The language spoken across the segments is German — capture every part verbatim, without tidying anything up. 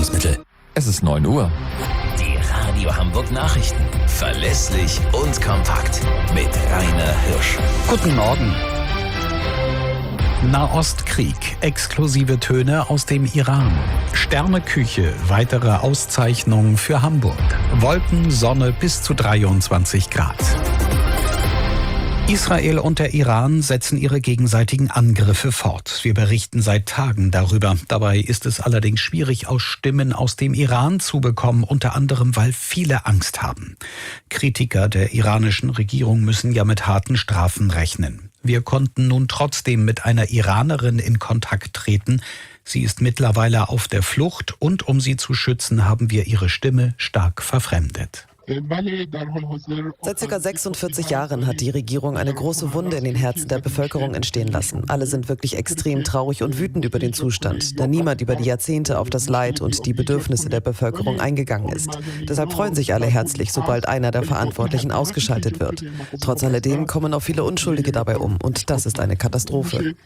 Nahrungsergänzungsmittel. Es ist neun Uhr. Die Radio Hamburg Nachrichten. Verlässlich und kompakt. Mit Rainer Hirsch. Guten Morgen. Nahostkrieg. Exklusive Töne aus dem Iran. Sterneküche. Weitere Auszeichnungen für Hamburg. Wolken, Sonne bis zu dreiundzwanzig Grad. Israel und der Iran setzen ihre gegenseitigen Angriffe fort. Wir berichten seit Tagen darüber. Dabei ist es allerdings schwierig, aus Stimmen aus dem Iran zu bekommen, unter anderem, weil viele Angst haben. Kritiker der iranischen Regierung müssen ja mit harten Strafen rechnen. Wir konnten nun trotzdem mit einer Iranerin in Kontakt treten. Sie ist mittlerweile auf der Flucht und um sie zu schützen, haben wir ihre Stimme stark verfremdet. Seit ca. sechsundvierzig Jahren hat die Regierung eine große Wunde in den Herzen der Bevölkerung entstehen lassen. Alle sind wirklich extrem traurig und wütend über den Zustand, da niemand über die Jahrzehnte auf das Leid und die Bedürfnisse der Bevölkerung eingegangen ist. Deshalb freuen sich alle herzlich, sobald einer der Verantwortlichen ausgeschaltet wird. Trotz alledem kommen auch viele Unschuldige dabei um und das ist eine Katastrophe.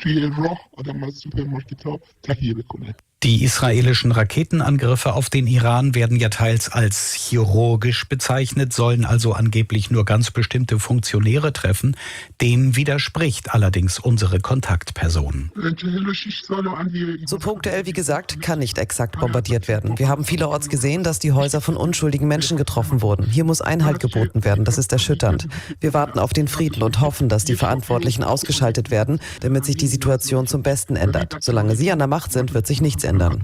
Die israelischen Raketenangriffe auf den Iran werden ja teils als chirurgisch bezeichnet, sollen also angeblich nur ganz bestimmte Funktionäre treffen. Dem widerspricht allerdings unsere Kontaktperson. So punktuell wie gesagt, kann nicht exakt bombardiert werden. Wir haben vielerorts gesehen, dass die Häuser von unschuldigen Menschen getroffen wurden. Hier muss Einhalt geboten werden, das ist erschütternd. Wir warten auf den Frieden und hoffen, dass die Verantwortlichen ausgeschaltet werden, damit sich die Situation zum Besten ändert. Solange sie an der Macht sind, wird sich nichts ändern.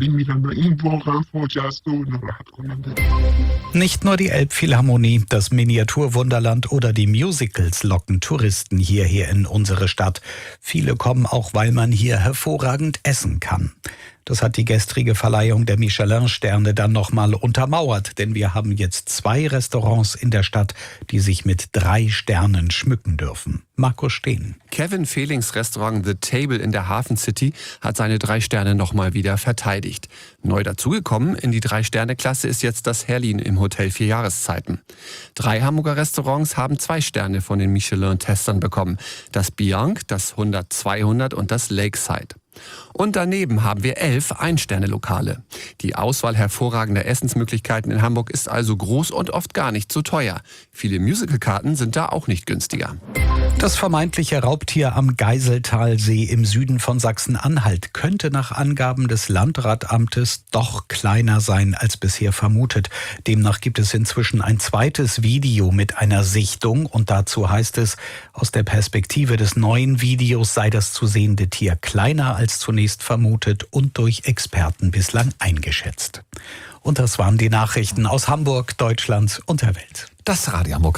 Nicht nur die Elbphilharmonie, das Miniaturwunderland oder die Musicals locken Touristen hierher in unsere Stadt. Viele kommen auch, weil man hier hervorragend essen kann. Das hat die gestrige Verleihung der Michelin-Sterne dann nochmal untermauert, denn wir haben jetzt zwei Restaurants in der Stadt, die sich mit drei Sternen schmücken dürfen. Markus Steen. Kevin Fehlings Restaurant The Table in der Hafen City hat seine drei Sterne nochmal wieder verteidigt. Neu dazugekommen in die Drei-Sterne-Klasse ist jetzt das Herlin im Hotel Vier Jahreszeiten. Drei Hamburger Restaurants haben zwei Sterne von den Michelin-Testern bekommen. Das Bianc, das hundert zweihundert und das Lakeside. Und daneben haben wir elf Ein-Sterne-Lokale. Die Auswahl hervorragender Essensmöglichkeiten in Hamburg ist also groß und oft gar nicht so teuer. Viele Musicalkarten sind da auch nicht günstiger. Das vermeintliche Raubtier am Geiseltalsee im Süden von Sachsen-Anhalt könnte nach Angaben des Landratsamtes doch kleiner sein als bisher vermutet. Demnach gibt es inzwischen ein zweites Video mit einer Sichtung und dazu heißt es, aus der Perspektive des neuen Videos sei das zu sehende Tier kleiner als zunächst vermutet und durch Experten bislang eingeschätzt. Und das waren die Nachrichten aus Hamburg, Deutschland und der Welt. Das Radio Hamburg.